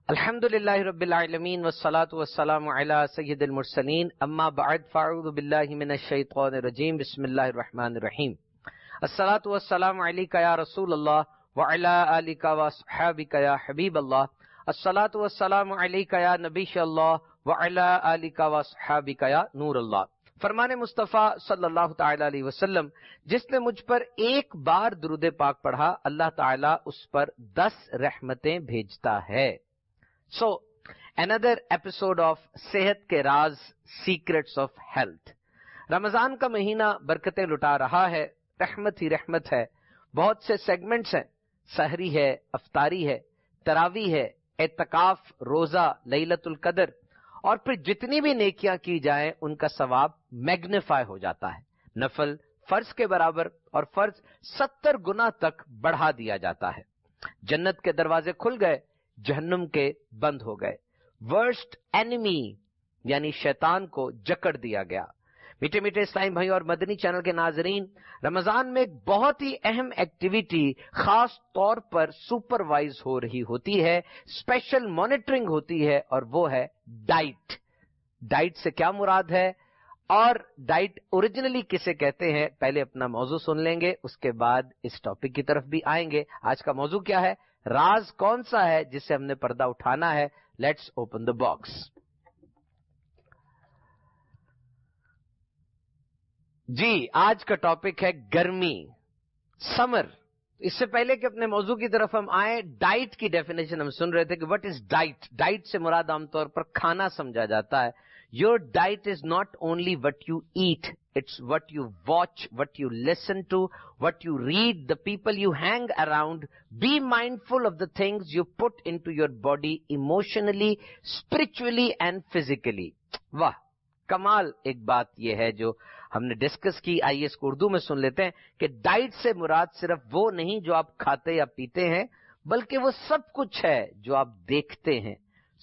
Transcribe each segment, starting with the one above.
الحمدللہ رب العالمین والصلاة والسلام علی سید المرسلین اما بعد فاعوذ باللہ من الشیطان الرجیم بسم اللہ الرحمن الرحیم الصلاة والسلام علیک یا رسول اللہ وعلی آلک واصحابک یا حبیب اللہ الصلاة والسلام علیک یا نبی اللہ وعلی آلک واصحابک یا نور اللہ۔ فرمان مصطفیٰ صلی اللہ تعالی علیہ وسلم، جس نے مجھ پر ایک بار درود پاک پڑھا اللہ تعالیٰ اس پر 10 رحمتیں بھیجتا ہے۔ So, another episode of صحت کے راز سیکرٹس آف ہیلتھ۔ رمضان کا مہینہ برکتیں لٹا رہا ہے، رحمت ہی رحمت ہے۔ بہت سے سیگمنٹس ہیں، سحری ہے، افطاری ہے، تراویح ہے، اعتکاف، روزہ، لیلۃ القدر، اور پھر جتنی بھی نیکیاں کی جائیں ان کا ثواب میگنیفائی ہو جاتا ہے۔ نفل فرض کے برابر اور فرض 70 گنا تک بڑھا دیا جاتا ہے۔ جنت کے دروازے کھل گئے، جہنم کے بند ہو گئے۔ ورسٹ اینیمی یعنی شیطان کو جکڑ دیا گیا۔ میٹھے میٹھے اسلامی بھائی اور مدنی چینل کے ناظرین، رمضان میں ایک بہت ہی اہم ایکٹیویٹی خاص طور پر سپروائز ہو رہی ہوتی ہے، اسپیشل مانیٹرنگ ہوتی ہے، اور وہ ہے ڈائٹ۔ ڈائٹ سے کیا مراد ہے اور ڈائٹ اوریجنلی کسے کہتے ہیں، پہلے اپنا موضوع سن لیں گے، اس کے بعد اس ٹاپک کی طرف بھی آئیں گے۔ آج کا موضوع کیا ہے؟ راز کون سا ہے جس سے ہم نے پردہ اٹھانا ہے؟ Let's open the box. جی، آج کا ٹاپک ہے گرمی، سمر۔ اس سے پہلے کہ اپنے موضوع کی طرف ہم آئیں، ڈائٹ کی ڈیفینیشن ہم سن رہے تھے کہ وٹ از ڈائٹ۔ ڈائٹ سے مراد عام طور پر کھانا سمجھا جاتا ہے۔ Your diet is not only what you eat, it's what you watch, what you listen to, what you read, the people you hang around. Be mindful of the things you put into your body emotionally, spiritually and physically. واہ، کمال ایک بات یہ ہے جو ہم نے discuss کی۔ آئیے اس کو اردو میں سن لیتے ہیں کہ ڈائٹ سے مراد صرف وہ نہیں جو آپ کھاتے یا پیتے ہیں، بلکہ وہ سب کچھ ہے جو آپ دیکھتے ہیں،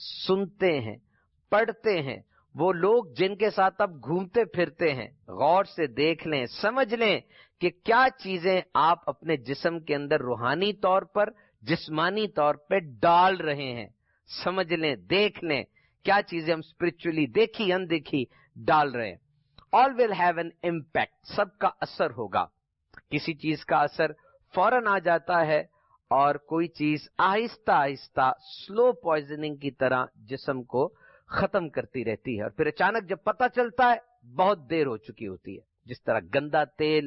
سنتے ہیں، پڑھتے ہیں، وہ لوگ جن کے ساتھ آپ گھومتے پھرتے ہیں۔ غور سے دیکھ لیں، سمجھ لیں کہ کیا چیزیں آپ اپنے جسم کے اندر روحانی طور پر، جسمانی طور پہ ڈال رہے ہیں۔ سمجھ لیں، دیکھ لیں کیا چیزیں ہم اسپرچولی دیکھی اندیکھی ڈال رہے ہیں۔ All will have an impact, سب کا اثر ہوگا۔ کسی چیز کا اثر فوراً آ جاتا ہے اور کوئی چیز آہستہ آہستہ سلو پوائزننگ کی طرح جسم کو ختم کرتی رہتی ہے، اور پھر اچانک جب پتہ چلتا ہے بہت دیر ہو چکی ہوتی ہے۔ جس طرح گندا تیل،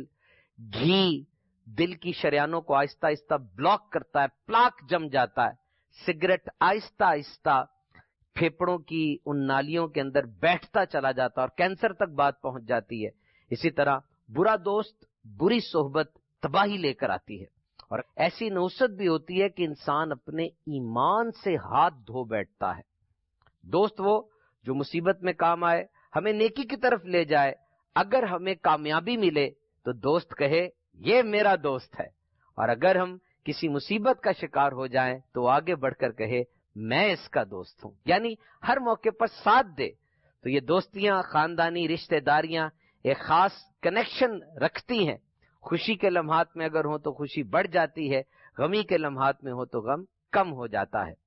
گھی دل کی شریانوں کو آہستہ آہستہ بلاک کرتا ہے، پلاک جم جاتا ہے۔ سگریٹ آہستہ آہستہ پھیپڑوں کی ان نالیوں کے اندر بیٹھتا چلا جاتا ہے اور کینسر تک بات پہنچ جاتی ہے۔ اسی طرح برا دوست، بری صحبت تباہی لے کر آتی ہے، اور ایسی نوست بھی ہوتی ہے کہ انسان اپنے ایمان سے ہاتھ دھو بیٹھتا ہے۔ دوست وہ جو مصیبت میں کام آئے، ہمیں نیکی کی طرف لے جائے۔ اگر ہمیں کامیابی ملے تو دوست کہے یہ میرا دوست ہے، اور اگر ہم کسی مصیبت کا شکار ہو جائیں تو آگے بڑھ کر کہے میں اس کا دوست ہوں، یعنی ہر موقع پر ساتھ دے۔ تو یہ دوستیاں، خاندانی رشتہ داریاں ایک خاص کنیکشن رکھتی ہیں۔ خوشی کے لمحات میں اگر ہوں تو خوشی بڑھ جاتی ہے، غمی کے لمحات میں ہو تو غم کم ہو جاتا ہے۔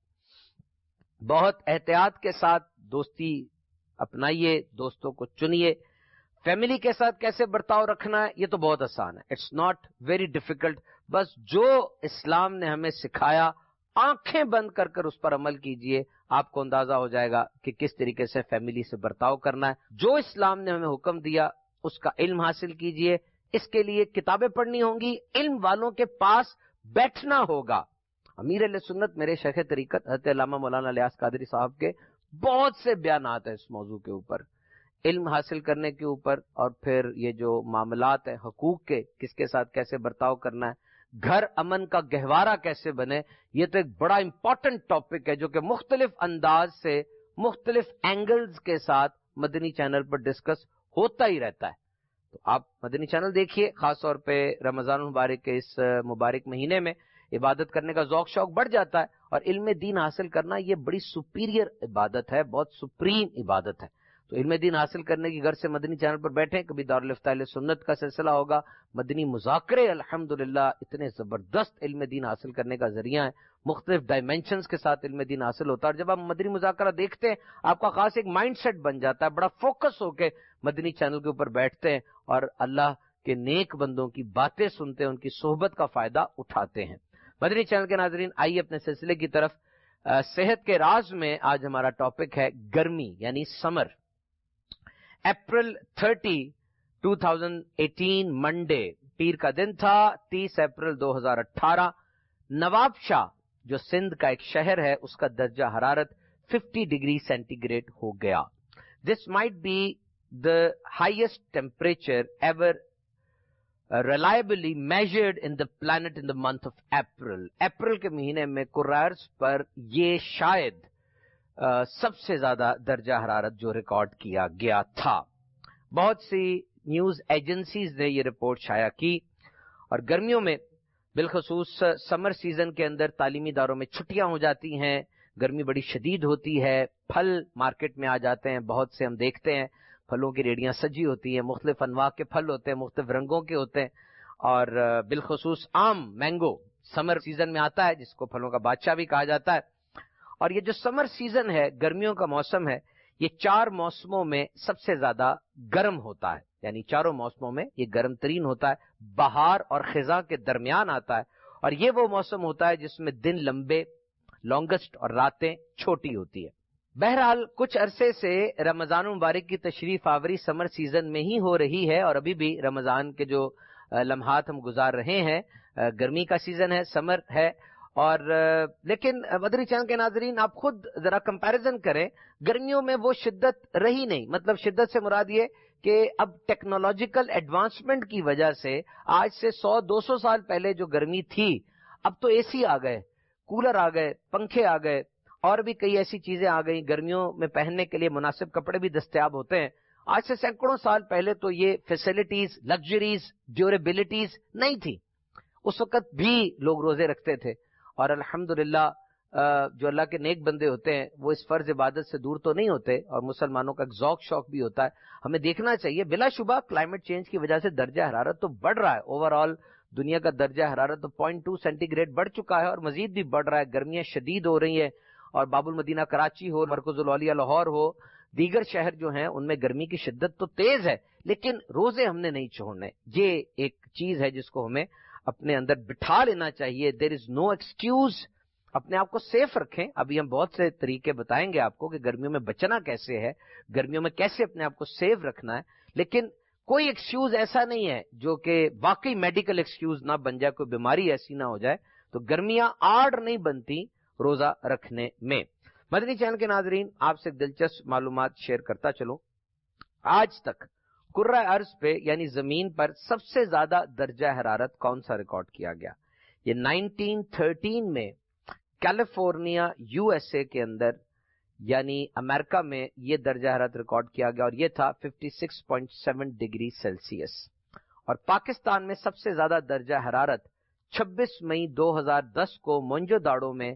بہت احتیاط کے ساتھ دوستی اپنائیے، دوستوں کو چنیے۔ فیملی کے ساتھ کیسے برتاؤ رکھنا ہے یہ تو بہت آسان ہے، اٹس ناٹ ویری ڈیفیکلٹ۔ بس جو اسلام نے ہمیں سکھایا آنکھیں بند کر کر اس پر عمل کیجئے، آپ کو اندازہ ہو جائے گا کہ کس طریقے سے فیملی سے برتاؤ کرنا ہے۔ جو اسلام نے ہمیں حکم دیا اس کا علم حاصل کیجئے۔ اس کے لیے کتابیں پڑھنی ہوں گی، علم والوں کے پاس بیٹھنا ہوگا۔ امیر اہل سنت میرے شیخ طریقت حضرت علامہ مولانا الیاس قادری صاحب کے بہت سے بیانات ہیں اس موضوع کے اوپر، علم حاصل کرنے کے اوپر، اور پھر یہ جو معاملات ہیں حقوق کے، کس کے ساتھ کیسے برتاؤ کرنا ہے، گھر امن کا گہوارہ کیسے بنے، یہ تو ایک بڑا امپورٹنٹ ٹاپک ہے جو کہ مختلف انداز سے، مختلف اینگلز کے ساتھ مدنی چینل پر ڈسکس ہوتا ہی رہتا ہے۔ تو آپ مدنی چینل دیکھیے، خاص طور پہ رمضان المبارک کے اس مبارک مہینے میں عبادت کرنے کا ذوق شوق بڑھ جاتا ہے، اور علم دین حاصل کرنا یہ بڑی سپیریئر عبادت ہے، بہت سپریم عبادت ہے۔ تو علم دین حاصل کرنے کی غرض سے مدنی چینل پر بیٹھیں. کبھی دارالفتہ اہل سنت کا سلسلہ ہوگا, مدنی مذاکرے الحمدللہ اتنے زبردست علم دین حاصل کرنے کا ذریعہ ہے, مختلف ڈائمینشنز کے ساتھ علم دین حاصل ہوتا ہے. اور جب آپ مدنی مذاکرہ دیکھتے ہیں آپ کا خاص ایک مائنڈ سیٹ بن جاتا ہے, بڑا فوکس ہو کے مدنی چینل کے اوپر بیٹھتے ہیں اور اللہ کے نیک بندوں کی باتیں سنتے ہیں, ان کی صحبت کا فائدہ اٹھاتے ہیں. مدنی چینل کے ناظرین, آئیے اپنے سلسلے کی طرف. صحت کے راز میں آج ہمارا ٹاپک ہے گرمی یعنی سمر. اپریل 30 2018 منڈے پیر کا دن تھا, 30 اپریل 2018. نواب شاہ جو سندھ کا ایک شہر ہے اس کا درجہ حرارت 50 ڈگری سینٹی گریڈ ہو گیا. This might be the highest temperature ever reliably measured in the planet in the month of April. April کے مہینے میں کرۂ پر یہ شاید سب سے زیادہ درجہ حرارت جو ریکارڈ کیا گیا تھا. بہت سی نیوز ایجنسیز نے یہ رپورٹ شائع کی. اور گرمیوں میں بالخصوص سمر سیزن کے اندر تعلیمی اداروں میں چھٹیاں ہو جاتی ہیں, گرمی بڑی شدید ہوتی ہے, پھل مارکیٹ میں آ جاتے ہیں, بہت سے ہم دیکھتے ہیں پھلوں کی ریڑیاں سجی ہوتی ہیں, مختلف انواع کے پھل ہوتے ہیں, مختلف رنگوں کے ہوتے ہیں. اور بالخصوص آم, مینگو سمر سیزن میں آتا ہے جس کو پھلوں کا بادشاہ بھی کہا جاتا ہے. اور یہ جو سمر سیزن ہے, گرمیوں کا موسم ہے, یہ 4 موسموں میں سب سے زیادہ گرم ہوتا ہے. یعنی چاروں موسموں میں یہ گرم ترین ہوتا ہے. بہار اور خزاں کے درمیان آتا ہے, اور یہ وہ موسم ہوتا ہے جس میں دن لمبے لانگسٹ اور راتیں چھوٹی ہوتی ہے. بہرحال کچھ عرصے سے رمضان مبارک کی تشریف آوری سمر سیزن میں ہی ہو رہی ہے, اور ابھی بھی رمضان کے جو لمحات ہم گزار رہے ہیں, گرمی کا سیزن ہے, سمر ہے. اور لیکن مدنی چینل کے ناظرین, آپ خود ذرا کمپیریزن کریں, گرمیوں میں وہ شدت رہی نہیں. مطلب شدت سے مراد یہ کہ اب ٹیکنالوجیکل ایڈوانسمنٹ کی وجہ سے آج سے 100-200 سال پہلے جو گرمی تھی, اب تو اے سی آ گئے, کولر آ گئے, پنکھے آ گئے, اور بھی کئی ایسی چیزیں آ گئی. گرمیوں میں پہننے کے لیے مناسب کپڑے بھی دستیاب ہوتے ہیں. آج سے سینکڑوں سال پہلے تو یہ فیسلٹیز, لگژریز, ڈیوریبلٹیز نہیں تھی. اس وقت بھی لوگ روزے رکھتے تھے, اور الحمدللہ جو اللہ کے نیک بندے ہوتے ہیں وہ اس فرض عبادت سے دور تو نہیں ہوتے, اور مسلمانوں کا ایک ذوق شوق بھی ہوتا ہے. ہمیں دیکھنا چاہیے, بلا شبہ کلائمیٹ چینج کی وجہ سے درجہ حرارت تو بڑھ رہا ہے. اوور آل دنیا کا درجہ حرارت تو 0.2 سینٹی گریڈ بڑھ چکا ہے, اور مزید بھی بڑھ رہا ہے. گرمیاں شدید ہو رہی ہیں, اور باب المدینہ کراچی ہو, مرکز الاولیاء لاہور ہو, دیگر شہر جو ہیں ان میں گرمی کی شدت تو تیز ہے, لیکن روزے ہم نے نہیں چھوڑنے. یہ ایک چیز ہے جس کو ہمیں اپنے اندر بٹھا لینا چاہیے. There is no excuse. اپنے آپ کو سیف رکھیں. ابھی ہم بہت سے طریقے بتائیں گے آپ کو کہ گرمیوں میں بچنا کیسے ہے, گرمیوں میں کیسے اپنے آپ کو سیف رکھنا ہے. لیکن کوئی ایکسکیوز ایسا نہیں ہے جو کہ واقعی میڈیکل ایکسکیوز نہ بن جائے, کوئی بیماری ایسی نہ ہو جائے. تو گرمیاں آڑ نہیں بنتی روزہ رکھنے میں. مدنی چینل کے ناظرین, آپ سے دلچسپ معلومات شیئر کرتا چلوں. آج تک کرۂ ارض پہ یعنی زمین پر سب سے زیادہ درجہ حرارت کون سا ریکارڈ کیا گیا؟ یہ 1913 میں کیلیفورنیا یو ایس اے کے اندر یعنی امریکہ میں یہ درجہ حرارت ریکارڈ کیا گیا, اور یہ تھا 56.7 ڈگری سیلسیس. اور پاکستان میں سب سے زیادہ درجہ حرارت 26 مئی 2010 کو مونجو داڑو میں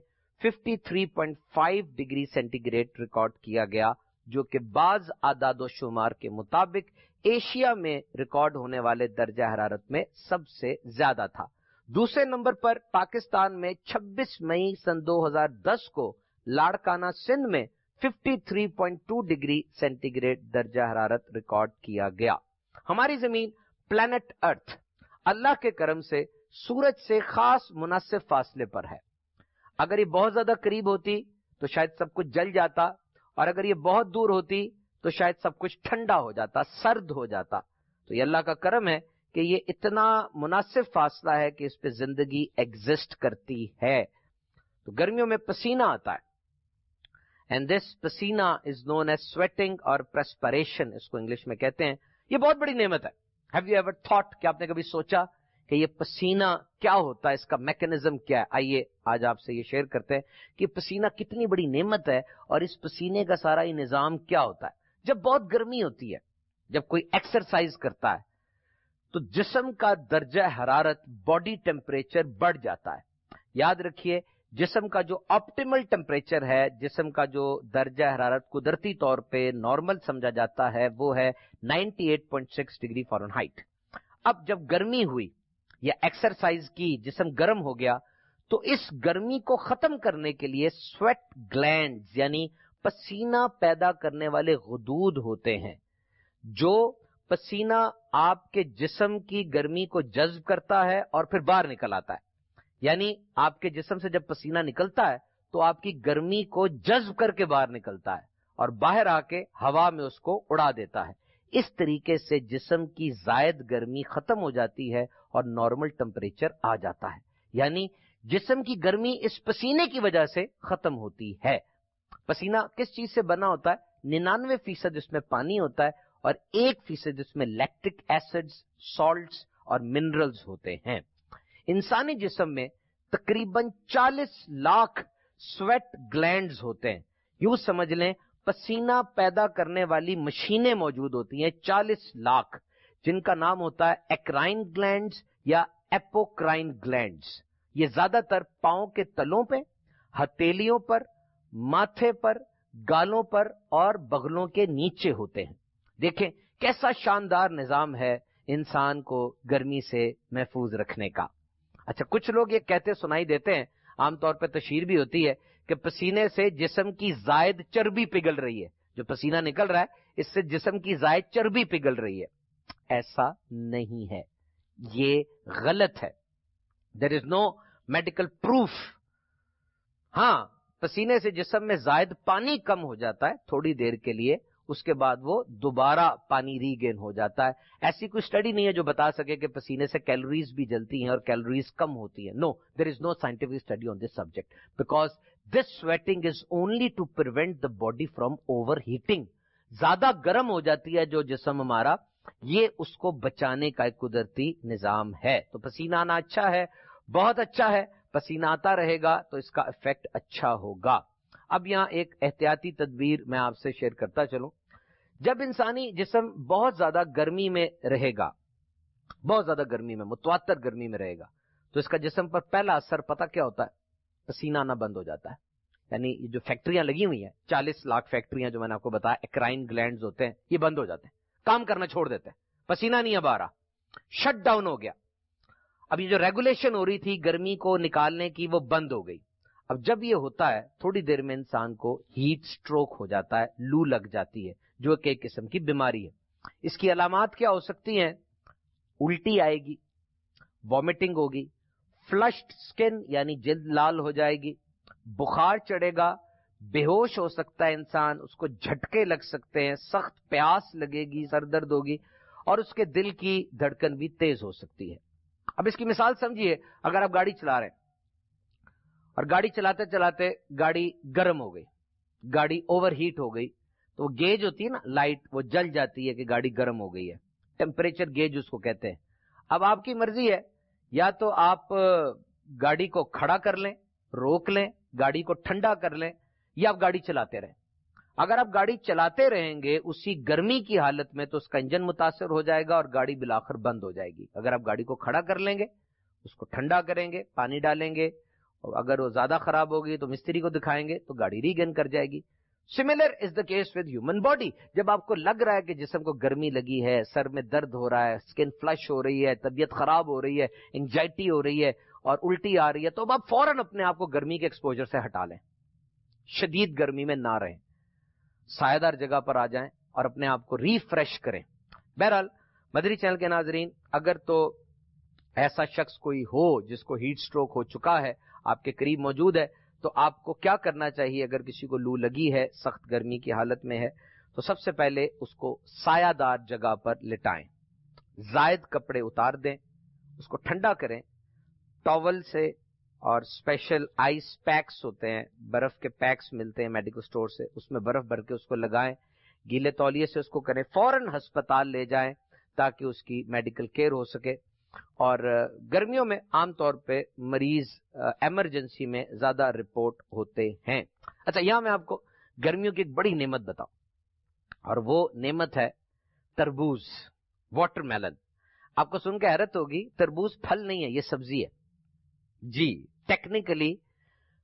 53.5 ڈگری سینٹی گریڈ ریکارڈ کیا گیا, جو کہ بعض اعداد و شمار کے مطابق ایشیا میں ریکارڈ ہونے والے درجہ حرارت میں سب سے زیادہ تھا. دوسرے نمبر پر پاکستان میں 26 مئی سن 2010 کو لاڑکانہ سندھ میں 53.2 ڈگری سینٹی گریڈ درجہ حرارت ریکارڈ کیا گیا. ہماری زمین پلانٹ ارتھ اللہ کے کرم سے سورج سے خاص مناسب فاصلے پر ہے. اگر یہ بہت زیادہ قریب ہوتی تو شاید سب کچھ جل جاتا, اور اگر یہ بہت دور ہوتی تو شاید سب کچھ ٹھنڈا ہو جاتا, سرد ہو جاتا. تو یہ اللہ کا کرم ہے کہ یہ اتنا مناسب فاصلہ ہے کہ اس پہ زندگی ایگزسٹ کرتی ہے. تو گرمیوں میں پسینہ آتا ہے, اینڈ دس پسینہ از نون ایز سویٹنگ اور پرسپریشن, اس کو انگلش میں کہتے ہیں. یہ بہت بڑی نعمت ہے. ہیو یو ایور تھاٹ, کہ آپ نے کبھی سوچا کہ یہ پسینہ کیا ہوتا ہے, اس کا میکینزم کیا ہے؟ آئیے آج آپ سے یہ شیئر کرتے ہیں کہ پسینہ کتنی بڑی نعمت ہے, اور اس پسینے کا سارا یہ نظام کیا ہوتا ہے. جب بہت گرمی ہوتی ہے, جب کوئی ایکسرسائز کرتا ہے تو جسم کا درجہ حرارت, باڈی ٹیمپریچر بڑھ جاتا ہے. یاد رکھیے जिस्म का जो ऑप्टिमल टेम्परेचर है, जिस्म का जो दर्जा हरारत कुदरती तौर पे नॉर्मल समझा जाता है, वो है 98.6 डिग्री फ़ारेनहाइट। अब जब गर्मी हुई या एक्सरसाइज की, जिस्म गर्म हो गया, तो इस गर्मी को खत्म करने के लिए स्वेट ग्लैंड्स यानी पसीना पैदा करने वाले गुदूद होते हैं, जो पसीना आपके जिस्म की गर्मी को जज्ब करता है और फिर बाहर निकल आता है। यानी आपके जिस्म से जब पसीना निकलता है तो आपकी गर्मी को जज्ब करके बाहर निकलता है और बाहर आके हवा में उसको उड़ा देता है। इस तरीके से जिस्म की जायद गर्मी खत्म हो जाती है और नॉर्मल टेम्परेचर आ जाता है। यानी जिस्म की गर्मी इस पसीने की वजह से खत्म होती है। पसीना किस चीज से बना होता है? 99% इसमें पानी होता है और 1% इसमें लैक्टिक एसिड्स, सॉल्ट्स और मिनरल्स होते हैं। इंसानी जिस्म में तकरीबन 40 लाख स्वेट ग्लैंड्स होते हैं। यूं समझ लें, पसीना पैदा करने वाली मशीनें मौजूद होती हैं 40 लाख, जिनका नाम होता है एक्राइन ग्लैंड्स या एपोक्राइन ग्लैंड्स। ये ज्यादातर पांव के तलों पे, हथेलियों पर, माथे पर, गालों पर और बगलों के नीचे होते हैं। देखें कैसा शानदार निजाम है इंसान को गर्मी से महफूज रखने का। अच्छा, कुछ लोग ये कहते सुनाई देते हैं, आमतौर पर तशहीर भी होती है कि पसीने से जिस्म की जायद चर्बी पिघल रही है। जो पसीना निकल रहा है इससे जिस्म की जायद चर्बी पिघल रही है। ऐसा नहीं है, ये गलत है। There is no medical proof. हां, पसीने से जिस्म में जायद पानी कम हो जाता है थोड़ी देर के लिए, उसके बाद वो दोबारा पानी रीगेन हो जाता है। ऐसी कोई स्टडी नहीं है जो बता सके कि पसीने से कैलोरीज भी जलती हैं और कैलोरीज कम होती हैं। No, there is no scientific study on this subject because this sweating is only to prevent the body from over heating. ज्यादा गर्म हो जाती है जो जिस्म हमारा, ये उसको बचाने का एक कुदरती निजाम है। तो पसीना आना अच्छा है, बहुत अच्छा है। पसीना आता रहेगा तो इसका इफेक्ट अच्छा होगा। अब यहां एक एहतियाती तदबीर मैं आपसे शेयर करता चलूं। जब इंसानी जिस्म बहुत ज्यादा गर्मी में रहेगा, बहुत ज्यादा गर्मी में, मुतवातर गर्मी में रहेगा, तो इसका जिस्म पर पहला असर पता क्या होता है? पसीना आना बंद हो जाता है। यानी ये जो फैक्ट्रियां लगी हुई हैं, 40 लाख फैक्ट्रियां जो मैंने आपको बताया, एक्राइन ग्लैंड्स होते हैं, ये बंद हो जाते हैं, काम करना छोड़ देते हैं, पसीना नहीं अब आ रहा, शट डाउन हो गया। अब ये जो रेगुलेशन हो रही थी गर्मी को निकालने की, वो बंद हो गई। अब जब ये होता है थोड़ी देर में इंसान को हीट स्ट्रोक हो जाता है, लू लग जाती है, जो कि एक किस्म की बीमारी है। इसकी अलामात क्या हो सकती हैं? उल्टी आएगी, वॉमिटिंग होगी, फ्लश्ड स्किन यानी जल्द लाल हो जाएगी, बुखार चढ़ेगा, बेहोश हो सकता है इंसान, उसको झटके लग सकते हैं, सख्त प्यास लगेगी, सरदर्द होगी और उसके दिल की धड़कन भी तेज हो सकती है। अब इसकी मिसाल समझिए, अगर आप गाड़ी चला रहे हैं और गाड़ी चलाते चलाते गाड़ी गर्म हो गई, गाड़ी ओवर हीट हो गई, तो गेज होती है ना लाइट, वो जल जाती है कि गाड़ी गर्म हो गई है। टेम्परेचर गेज उसको कहते हैं। अब आपकी मर्जी है, या तो आप गाड़ी को खड़ा कर लें, रोक लें, गाड़ी को ठंडा कर लें, या आप गाड़ी चलाते रहें। अगर आप गाड़ी चलाते रहेंगे उसी गर्मी की हालत में, तो उसका इंजन मुतासर हो जाएगा और गाड़ी बिलाखिर बंद हो जाएगी। अगर आप गाड़ी को खड़ा कर लेंगे, उसको ठंडा करेंगे, पानी डालेंगे, और अगर वो ज्यादा खराब होगी तो मिस्त्री को दिखाएंगे तो गाड़ी रीगेन कर जाएगी। Similar is the case with human body. जब आपको लग रहा है कि जिस्म को गर्मी लगी है, सर में दर्द हो रहा है, स्किन फ्लश हो रही है, तबीयत खराब हो रही है, एंजाइटी हो रही है और उल्टी आ रही है, तो अब आप फौरन अपने आप को गर्मी के एक्सपोजर से हटा लें। शदीद गर्मी में ना रहें, सायेदार जगह पर आ जाएं और अपने आप को रिफ्रेश करें। बहरहाल मदरी चैनल के नाजरीन, अगर तो ऐसा शख्स कोई हो जिसको हीट स्ट्रोक हो चुका है, आपके करीब मौजूद है, तो आपको क्या करना चाहिए? अगर किसी को लू लगी है, सख्त गर्मी की हालत में है, तो सबसे पहले उसको सायादार जगह पर लिटाएं, जायद कपड़े उतार दें, उसको ठंडा करें टॉवल से, और स्पेशल आइस पैक्स होते हैं, बर्फ के पैक्स मिलते हैं मेडिकल स्टोर से, उसमें बर्फ भर के उसको लगाएं, गीले तौलिए से उसको करें, फौरन अस्पताल ले जाएं ताकि उसकी मेडिकल केयर हो सके। और गर्मियों में आमतौर पे मरीज इमरजेंसी में ज्यादा रिपोर्ट होते हैं। अच्छा, यहां मैं आपको गर्मियों की एक बड़ी नेमत बताऊं, और वो नेमत है तरबूज, वाटरमेलन। आपको सुन के हैरत होगी, तरबूज फल नहीं है, ये सब्जी है। जी, technically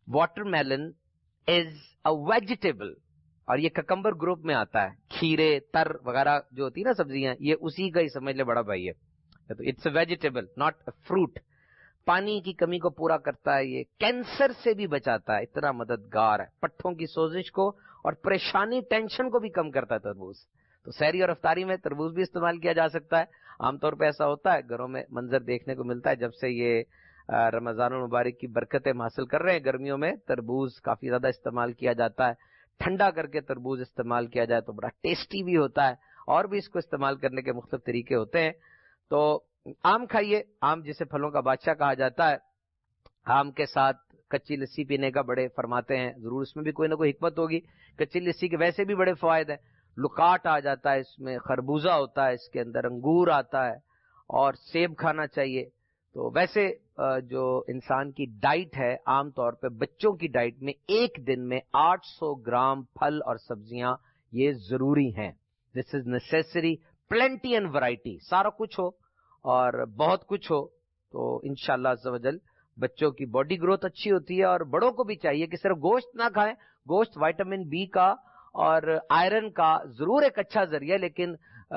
watermelon is a vegetable, और ये ककम्बर ग्रुप में आता है। खीरे, तर वगैरह जो होती है ना सब्जियां, ये उसी का ही समझ ले बड़ा भाई है। तो it's a vegetable not a fruit. पानी की कमी को पूरा करता है, ये कैंसर से भी बचाता है, इतना मददगार है। पट्ठों की सोजिश को और परेशानी, टेंशन को भी कम करता है तरबूज। तो सहरी और अफ्तारी में तरबूज भी इस्तेमाल किया जा सकता है। आमतौर पे ऐसा होता है, घरों में मंजर देखने को मिलता है, जब से ये रमजान मुबारक की बरकतें हासिल कर रहे हैं, गर्मियों में तरबूज काफी ज्यादा इस्तेमाल किया जाता है। ठंडा करके तरबूज इस्तेमाल किया जाए तो बड़ा टेस्टी भी होता है, और भी इसको इस्तेमाल करने के मुख्तलिफ तरीके होते हैं। तो आम खाइए, आम जिसे फलों का बादशाह कहा जाता है। आम के साथ कच्ची लस्सी पीने का बड़े फरमाते हैं, जरूर इसमें भी कोई ना कोई हिकमत होगी। कच्ची लस्सी के वैसे भी बड़े फायदे हैं। लुकाट आ जाता है इसमें, खरबूजा होता है इसके अंदर, अंगूर आता है, और सेब खाना चाहिए। तो वैसे जो इंसान की डाइट है, आमतौर पे बच्चों की डाइट में एक दिन में 800 ग्राम फल और सब्जियां ये जरूरी हैं। This is necessary, plenty and variety, सारा कुछ हो और बहुत कुछ हो तो इंशाअल्लाह अज़्ज़ा वजल बच्चों की बॉडी ग्रोथ अच्छी होती है। और बड़ों को भी चाहिए कि सिर्फ गोश्त ना खाएं। गोश्त विटामिन बी का और आयरन का जरूर एक अच्छा जरिया, लेकिन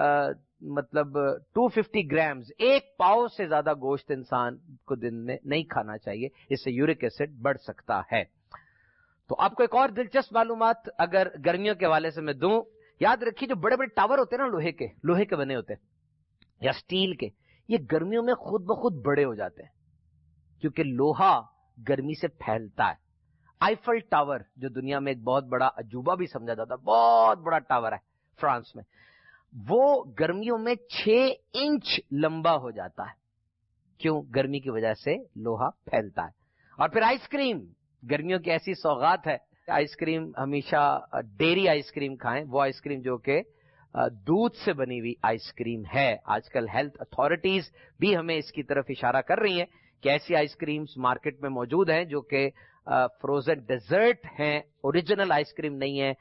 मतलब 250 ग्राम्स, एक पाव से ज्यादा गोश्त इंसान को दिन में नहीं खाना चाहिए, इससे यूरिक एसिड बढ़ सकता है। तो आपको एक और दिलचस्प मालूमात अगर गर्मियों के हवाले से मैं दूं, याद रखिए जो बड़े बड़े टावर होते हैं ना, लोहे के बने होते हैं या स्टील के, ये गर्मियों में खुद ब खुद बड़े हो जाते हैं, क्योंकि लोहा गर्मी से फैलता है। आईफल टावर जो दुनिया में एक बहुत बड़ा अजूबा भी समझा जाता है, बहुत बड़ा टावर है फ्रांस में, वो गर्मियों में 6 इंच लंबा हो जाता है। क्यों? गर्मी की वजह से लोहा फैलता है। और फिर आइसक्रीम, गर्मियों की ऐसी सौगात है, आइसक्रीम हमेशा डेयरी आइसक्रीम खाएं, वो आइसक्रीम जो कि दूध से बनी हुई आइसक्रीम है। आजकल हेल्थ अथॉरिटीज भी हमें इसकी तरफ इशारा कर रही हैं कि ऐसी आइसक्रीम्स मार्केट में मौजूद हैं जो कि फ्रोजन डेजर्ट हैं, ओरिजिनल आइसक्रीम नहीं है,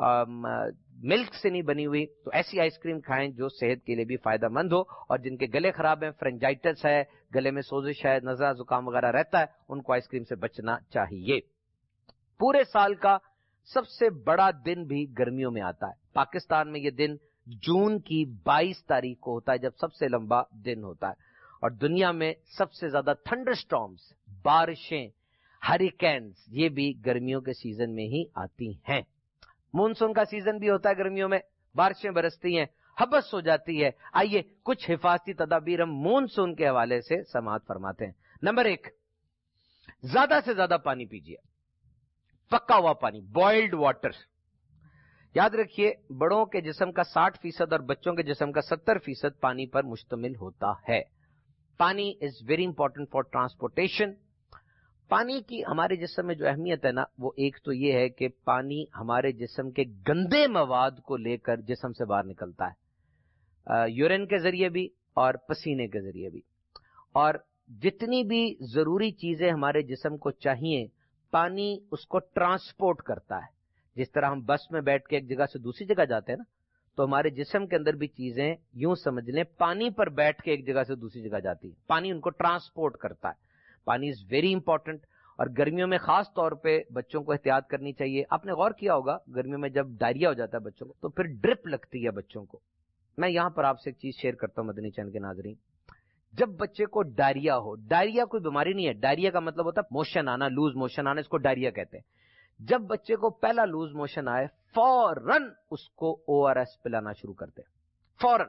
मिल्क से नहीं बनी हुई। तो ऐसी आइसक्रीम खाएं जो सेहत के लिए भी फायदेमंद हो, और जिनके गले खराब हैं, फ्रेंजाइटिस है, गले में सोजिश है, नज़ला जुकाम वगैरह रहता है, उनको आइसक्रीम से बचना चाहिए। पूरे साल का सबसे बड़ा दिन भी गर्मियों में आता है। पाकिस्तान में यह दिन जून की 22 तारीख को होता है, जब सबसे लंबा दिन होता है। और दुनिया में सबसे ज्यादा थंडरस्टॉर्म्स, बारिशें, हरिकेन्स, ये भी गर्मियों के सीजन में ही आती हैं। मानसून का सीजन भी होता है गर्मियों में, बारिशें बरसती हैं, हबस हो जाती है। आइए कुछ हिफाजती तदाबीर हम मानसून के हवाले से समाअत फरमाते हैं। नंबर 1, ज्यादा से ज्यादा पानी पीजिए, पका हुआ पानी, बॉइल्ड वाटर। याद रखिए बड़ों के जिस्म का 60% और बच्चों के जिस्म का 70% पानी पर मुश्तमिल होता है। Pani is very important for transportation. पानी की हमारे जिस्म में जो अहमियत है ना, वो एक तो ये है कि पानी हमारे जिस्म के गंदे मवाद को लेकर जिस्म से बाहर निकलता है, यूरिन के जरिए भी और पसीने के जरिए भी। और जितनी भी जरूरी चीजें हमारे जिस्म को चाहिए, पानी उसको ट्रांसपोर्ट करता है। जिस तरह हम बस में बैठ के एक जगह से दूसरी जगह जाते हैं ना, तो हमारे जिस्म के अंदर भी चीजें यूं समझ लें पानी पर बैठ के एक जगह से दूसरी जगह जाती है, पानी उनको ट्रांसपोर्ट करता है। Pani is very important. और गर्मियों में खास तौर पे बच्चों को एहतियात करनी चाहिए। आपने गौर किया होगा गर्मियों में जब डायरिया हो जाता है बच्चों को, तो फिर ड्रिप लगती है बच्चों को। मैं यहां पर आपसे एक चीज शेयर करता हूं मदनी चैनल के नाज़रीन, जब बच्चे को डायरिया हो, डायरिया कोई बीमारी नहीं है, डायरिया का मतलब होता है मोशन आना, लूज मोशन आना, इसको डायरिया कहते हैं। जब बच्चे को पहला लूज मोशन आए, फौरन उसको ओआरएस पिलाना शुरू करते हैं, फौरन।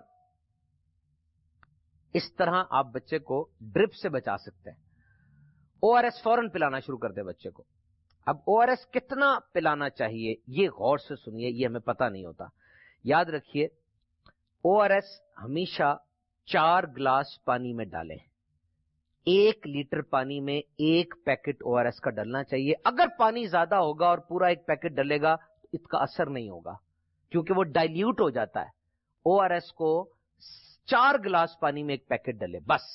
इस तरह आप बच्चे को ड्रिप से बचा सकते हैं। ओआरएस फौरन पिलाना शुरू कर दे बच्चे को। अब ओआरएस कितना पिलाना चाहिए ये गौर से सुनिए, ये हमें पता नहीं होता। याद रखिए ओआरएस हमेशा 4 ग्लास पानी में डालें। 1 लीटर पानी में 1 पैकेट ओआरएस का डलना चाहिए। अगर पानी ज्यादा होगा और पूरा 1 पैकेट डलेगा तो इसका असर नहीं होगा, क्योंकि वो डाइल्यूट हो जाता है। ओआरएस को 4 ग्लास पानी में 1 पैकेट डले बस।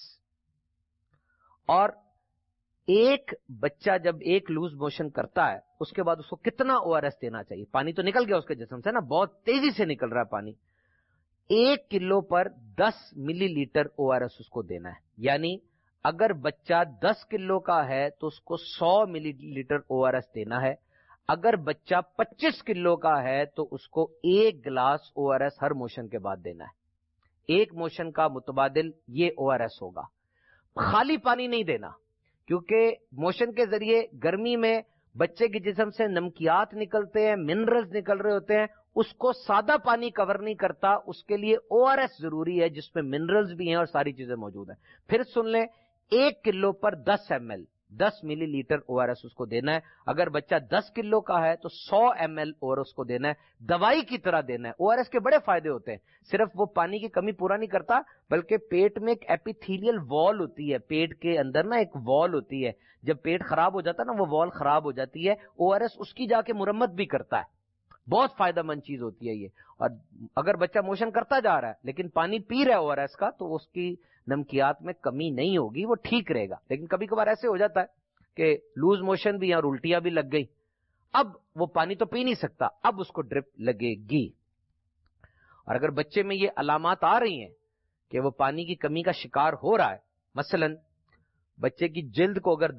और एक बच्चा जब 1 लूज मोशन करता है, उसके बाद उसको कितना ओआरएस देना चाहिए? पानी तो निकल गया उसके जिस्म से ना, बहुत तेजी से निकल रहा है पानी। 1 किलो पर 10 मिलीलीटर ओआरएस उसको देना है। यानी اگر بچہ 10 کلو کا ہے تو اس کو 100 ملی لیٹر ORS دینا ہے. اگر بچہ 25 کلو کا ہے تو اس کو 1 گلاس ORS ہر موشن کے بعد دینا ہے. ایک موشن کا متبادل یہ ORS ہوگا. خالی پانی نہیں دینا، کیونکہ موشن کے ذریعے گرمی میں بچے کے جسم سے نمکیات نکلتے ہیں، منرلز نکل رہے ہوتے ہیں، اس کو سادہ پانی کور نہیں کرتا. اس کے لیے ORS ضروری ہے جس میں منرلز بھی ہیں اور ساری چیزیں موجود ہیں. پھر سن لیں، 1 کلو پر 10 ml 10 ملی لیٹر ORS اس کو دینا ہے. اگر بچہ 10 کلو کا ہے تو 100 ml ORS کو دینا ہے. دوائی کی طرح دینا ہے. ORS کے بڑے فائدے ہوتے ہیں. صرف وہ پانی کی کمی پورا نہیں کرتا، بلکہ پیٹ میں ایک ایپیتھیلیل وال ہوتی ہے، پیٹ کے اندر نا ایک وال ہوتی ہے. جب پیٹ خراب ہو جاتا ہے نا، وہ وال خراب ہو جاتی ہے، ORS اس کی جا کے مرمت بھی کرتا ہے. بہت فائدہ مند چیز ہوتی ہے یہ. اور اگر بچہ موشن کرتا جا رہا ہے لیکن پانی پی رہا ہے ORS کا، تو اس کی نمکیات میں کمی نہیں ہوگی، وہ ٹھیک رہے گا. لیکن کبھی کبھار ایسے ہو جاتا ہے کہ لوز موشن بھی اور الٹیاں بھی لگ گئی، اب وہ پانی تو پی نہیں سکتا، اب اس کو ڈرپ لگے گی. اور اگر بچے میں یہ علامات آ رہی ہیں کہ وہ پانی کی کمی کا شکار ہو رہا ہے، مثلا بچے کی جلد کو اگر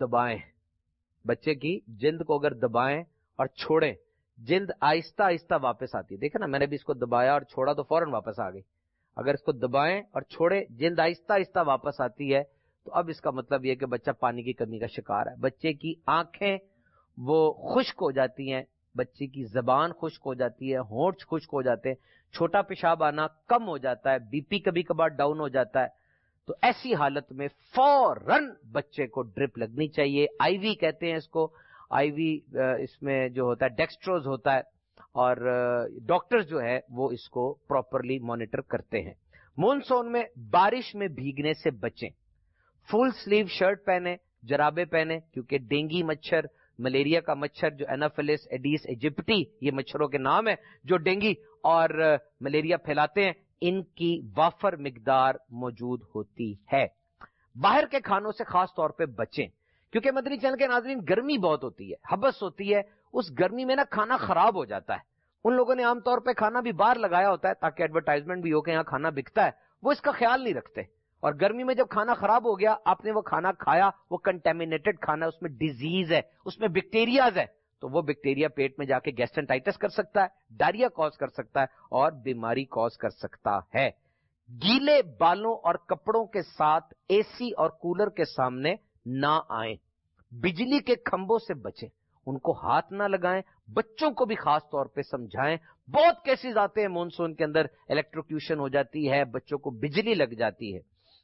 دبائیں اور چھوڑیں، جلد آہستہ آہستہ واپس آتی ہے. دیکھیں نا، میں نے بھی اس کو دبایا اور چھوڑا تو فوراً واپس آ گئی. اگر اس کو دبائیں اور چھوڑے، جلد آہستہ آہستہ واپس آتی ہے، تو اب اس کا مطلب یہ کہ بچہ پانی کی کمی کا شکار ہے. بچے کی آنکھیں وہ خشک ہو جاتی ہیں، بچے کی زبان خشک ہو جاتی ہے، ہونٹ خشک ہو جاتے ہیں، چھوٹا پیشاب آنا کم ہو جاتا ہے، BP کبھی کبھار ڈاؤن ہو جاتا ہے. تو ایسی حالت میں فوراً بچے کو ڈرپ لگنی چاہیے. IV کہتے ہیں اس کو. IV اس میں جو ہوتا ہے ڈیکسٹروز ہوتا ہے، اور ڈاکٹرز جو ہے وہ اس کو پراپرلی مانیٹر کرتے ہیں. مونسون میں بارش میں بھیگنے سے بچیں. فل سلیو شرٹ پہنے، جرابے پہنے، کیونکہ ڈینگی مچھر، ملیریا کا مچھر جو اینوفیلس ایڈیس ایجپٹی، یہ مچھروں کے نام ہے جو ڈینگی اور ملیریا پھیلاتے ہیں، ان کی وافر مقدار موجود ہوتی ہے. باہر کے کھانوں سے خاص طور پہ بچیں، کیونکہ مدنی چینل کے ناظرین گرمی بہت ہوتی ہے، حبس ہوتی ہے. اس گرمی میں نا کھانا خراب ہو جاتا ہے. ان لوگوں نے عام طور پہ کھانا بھی باہر لگایا ہوتا ہے تاکہ ایڈورٹائزمنٹ بھی ہو کہ یہاں کھانا بکتا ہے، وہ اس کا خیال نہیں رکھتے. اور گرمی میں جب کھانا خراب ہو گیا، آپ نے وہ کھانا کھایا، وہ کنٹامینیٹڈ کھانا، اس میں ڈیزیز ہے، اس میں بیکٹیریاز ہے، تو وہ بیکٹیریا پیٹ میں جا کے گیسٹرنٹائٹس کر سکتا ہے، ڈائریا کاز کر سکتا ہے اور بیماری کاز کر سکتا ہے. گیلے بالوں اور کپڑوں کے ساتھ AC اور کولر کے سامنے نہ آئیں. بجلی کے کھمبوں سے بچیں، ان کو ہاتھ نہ لگائیں. بچوں کو بھی خاص طور پہ سمجھائیں. بہت کیسز آتے ہیں مونسون کے اندر، الیکٹروکیوشن ہو جاتی ہے، بچوں کو بجلی لگ جاتی ہے.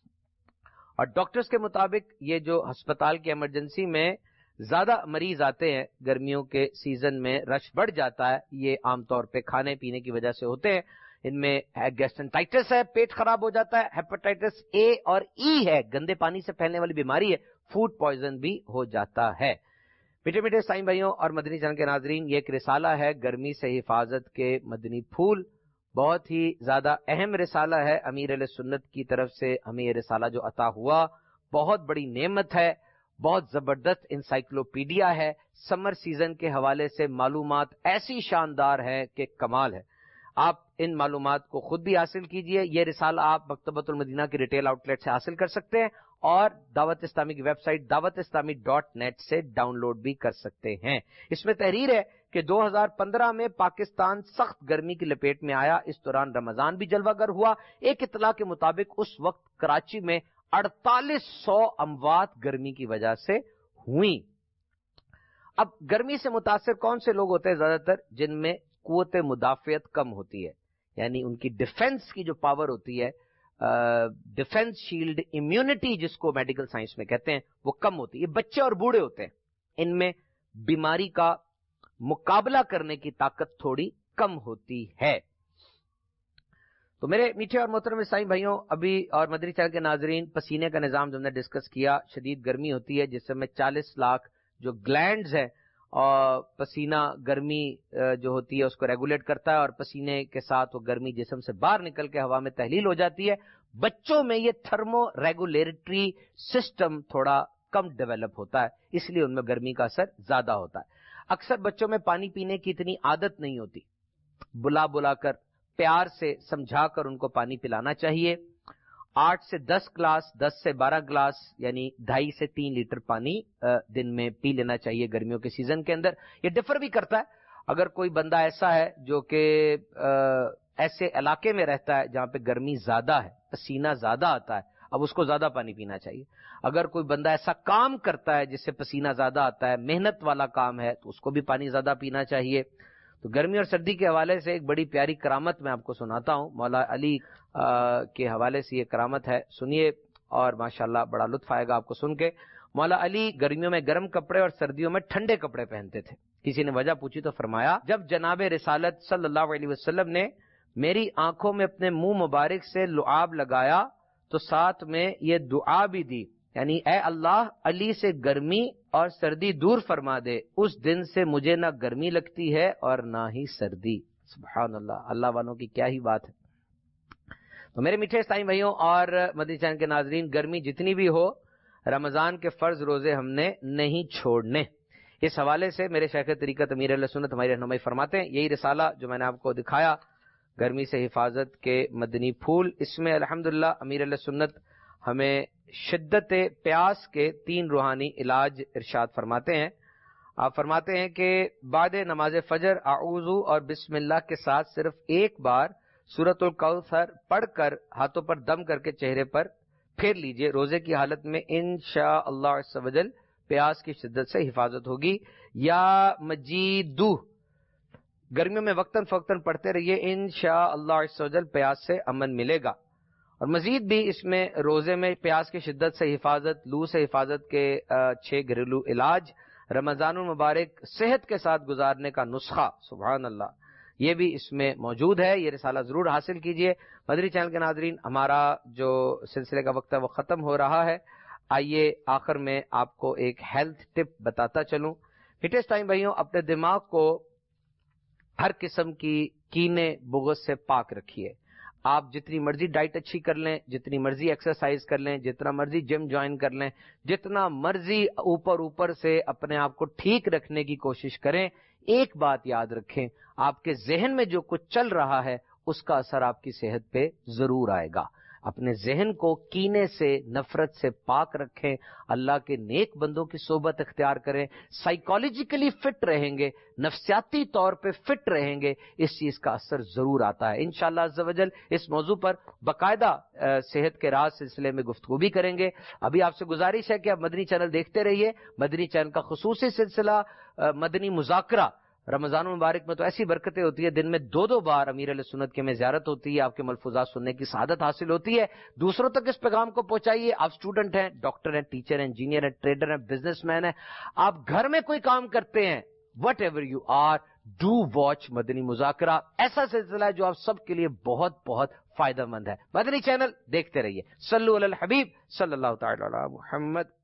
اور ڈاکٹرز کے مطابق یہ جو ہسپتال کی ایمرجنسی میں زیادہ مریض آتے ہیں گرمیوں کے سیزن میں، رش بڑھ جاتا ہے، یہ عام طور پہ کھانے پینے کی وجہ سے ہوتے ہیں. ان میں گیسٹرنٹائٹس ہے، پیٹ خراب ہو جاتا ہے، ہیپاٹائٹس A اور E ہے، گندے پانی سے پھیلنے والی بیماری ہے، فوڈ پوائزن بھی ہو جاتا ہے. میٹھے میٹھے سائیں بھائیوں اور مدنی چینل کے ناظرین، یہ ایک رسالہ ہے گرمی سے حفاظت کے مدنی پھول. بہت ہی زیادہ اہم رسالہ ہے. امیر اہل سنت کی طرف سے ہمیں یہ رسالہ جو عطا ہوا بہت بڑی نعمت ہے، بہت زبردست انسائکلوپیڈیا ہے. سمر سیزن کے حوالے سے معلومات ایسی شاندار ہے کہ کمال ہے. آپ ان معلومات کو خود بھی حاصل کیجئے. یہ رسالہ آپ مکتبۃ المدینہ کی ریٹیل آؤٹ لیٹ سے حاصل کر سکتے ہیں اور دعوت اسلامی کی ویب سائٹ dawatIslami.net سے ڈاؤن لوڈ بھی کر سکتے ہیں. اس میں تحریر ہے کہ 2015 میں پاکستان سخت گرمی کی لپیٹ میں آیا. اس دوران رمضان بھی جلوہ گر ہوا. ایک اطلاع کے مطابق اس وقت کراچی میں 4800 اموات گرمی کی وجہ سے ہوئیں. اب گرمی سے متاثر کون سے لوگ ہوتے ہیں؟ زیادہ تر جن میں قوت مدافعت کم ہوتی ہے، یعنی ان کی ڈیفنس کی جو پاور ہوتی ہے، ڈیفنس شیلڈ امیونٹی جس کو میڈیکل سائنس میں کہتے ہیں، وہ کم ہوتی ہے. یہ بچے اور بوڑھے ہوتے ہیں، ان میں بیماری کا مقابلہ کرنے کی طاقت تھوڑی کم ہوتی ہے. تو میرے میٹھے اور محترم سائیں بھائیوں، ابھی اور مدنی چینل کے ناظرین، پسینے کا نظام جو ہم نے ڈسکس کیا، شدید گرمی ہوتی ہے جس میں 40 لاکھ جو گلینڈز ہیں اور پسینہ گرمی جو ہوتی ہے اس کو ریگولیٹ کرتا ہے، اور پسینے کے ساتھ وہ گرمی جسم سے باہر نکل کے ہوا میں تحلیل ہو جاتی ہے. بچوں میں یہ تھرمو ریگولیٹری سسٹم تھوڑا کم ڈیولپ ہوتا ہے، اس لیے ان میں گرمی کا اثر زیادہ ہوتا ہے. اکثر بچوں میں پانی پینے کی اتنی عادت نہیں ہوتی. بلا بلا کر، پیار سے سمجھا کر ان کو پانی پلانا چاہیے. 8 سے 10 گلاس، 10 سے 12 گلاس یعنی 2.5 سے 3 لیٹر پانی دن میں پی لینا چاہیے گرمیوں کے سیزن کے اندر. یہ ڈفر بھی کرتا ہے. اگر کوئی بندہ ایسا ہے جو کہ ایسے علاقے میں رہتا ہے جہاں پہ گرمی زیادہ ہے، پسینہ زیادہ آتا ہے، اب اس کو زیادہ پانی پینا چاہیے. اگر کوئی بندہ ایسا کام کرتا ہے جس سے پسینہ زیادہ آتا ہے، محنت والا کام ہے، تو اس کو بھی پانی زیادہ پینا چاہیے. تو گرمی اور سردی کے حوالے سے ایک بڑی پیاری کرامت میں آپ کو سناتا ہوں. مولا علی کے حوالے سے یہ کرامت ہے، سنیے اور ماشاءاللہ بڑا لطف آئے گا آپ کو سن کے. مولا علی گرمیوں میں گرم کپڑے اور سردیوں میں ٹھنڈے کپڑے پہنتے تھے. کسی نے وجہ پوچھی تو فرمایا، جب جناب رسالت صلی اللہ علیہ وسلم نے میری آنکھوں میں اپنے منہ مبارک سے لعاب لگایا تو ساتھ میں یہ دعا بھی دی، یعنی اے اللہ علی سے گرمی اور سردی دور فرما دے. اس دن سے مجھے نہ گرمی لگتی ہے اور نہ ہی سردی. سبحان اللہ، اللہ والوں کی کیا ہی بات ہے. تو میرے میٹھے اسلامی بھائیوں اور مدنی چینل کے ناظرین، گرمی جتنی بھی ہو، رمضان کے فرض روزے ہم نے نہیں چھوڑنے. اس حوالے سے میرے شیخ طریقت امیر اہل سنت ہماری رہنمائی فرماتے ہیں. یہی رسالہ جو میں نے آپ کو دکھایا، گرمی سے حفاظت کے مدنی پھول، اس میں الحمدللہ امیر اہل سنت ہمیں شدت پیاس کے 3 روحانی علاج ارشاد فرماتے ہیں. آپ فرماتے ہیں کہ بعد نماز فجر اعوذ اور بسم اللہ کے ساتھ صرف ایک بار سورۃ الکوثر پڑھ کر ہاتھوں پر دم کر کے چہرے پر پھیر لیجئے. روزے کی حالت میں انشاءاللہ عز و جل پیاس کی شدت سے حفاظت ہوگی. یا مجیدو، گرمیوں میں وقتاً فوقتاً پڑھتے رہیے، انشاءاللہ عز و جل پیاس سے امن ملے گا. اور مزید بھی اس میں روزے میں پیاس کی شدت سے حفاظت، لو سے حفاظت کے 6 گھریلو علاج، رمضان المبارک صحت کے ساتھ گزارنے کا نسخہ، سبحان اللہ، یہ بھی اس میں موجود ہے. یہ رسالہ ضرور حاصل کیجئے. مدنی چینل کے ناظرین، ہمارا جو سلسلے کا وقت ہے وہ ختم ہو رہا ہے. آئیے آخر میں آپ کو ایک ہیلتھ ٹپ بتاتا چلوں. میٹھے اسلامی بھائیوں، اپنے دماغ کو ہر قسم کی کینے بغض سے پاک رکھیے. آپ جتنی مرضی ڈائٹ اچھی کر لیں، جتنی مرضی ایکسرسائز کر لیں، جتنا مرضی جم جوائن کر لیں، جتنا مرضی اوپر سے اپنے آپ کو ٹھیک رکھنے کی کوشش کریں، ایک بات یاد رکھیں، آپ کے ذہن میں جو کچھ چل رہا ہے اس کا اثر آپ کی صحت پہ ضرور آئے گا. اپنے ذہن کو کینے سے، نفرت سے پاک رکھیں، اللہ کے نیک بندوں کی صحبت اختیار کریں، سائیکالوجیکلی فٹ رہیں گے، نفسیاتی طور پہ فٹ رہیں گے، اس چیز کا اثر ضرور آتا ہے. انشاءاللہ عز و جل اس موضوع پر باقاعدہ صحت کے راز سلسلے میں گفتگو بھی کریں گے. ابھی آپ سے گزارش ہے کہ آپ مدنی چینل دیکھتے رہیے. مدنی چینل کا خصوصی سلسلہ مدنی مذاکرہ، رمضان المبارک میں تو ایسی برکتیں ہوتی ہے، دن میں 2 بار امیر علیہ سنت کے میں زیارت ہوتی ہے، آپ کے ملفوظات سننے کی سعادت حاصل ہوتی ہے. دوسروں تک اس پیغام کو پہنچائیے. آپ اسٹوڈنٹ ہیں، ڈاکٹر ہیں، ٹیچر ہیں، انجینئر ہیں، ٹریڈر ہیں، بزنس مین ہیں، آپ گھر میں کوئی کام کرتے ہیں، whatever you are, do watch Madani Muzakarah. ایسا سلسلہ ہے جو آپ سب کے لیے بہت بہت فائدہ مند ہے. مدنی چینل دیکھتے رہیے. صلو علی الحبیب صلی اللہ تعالی علی محمد.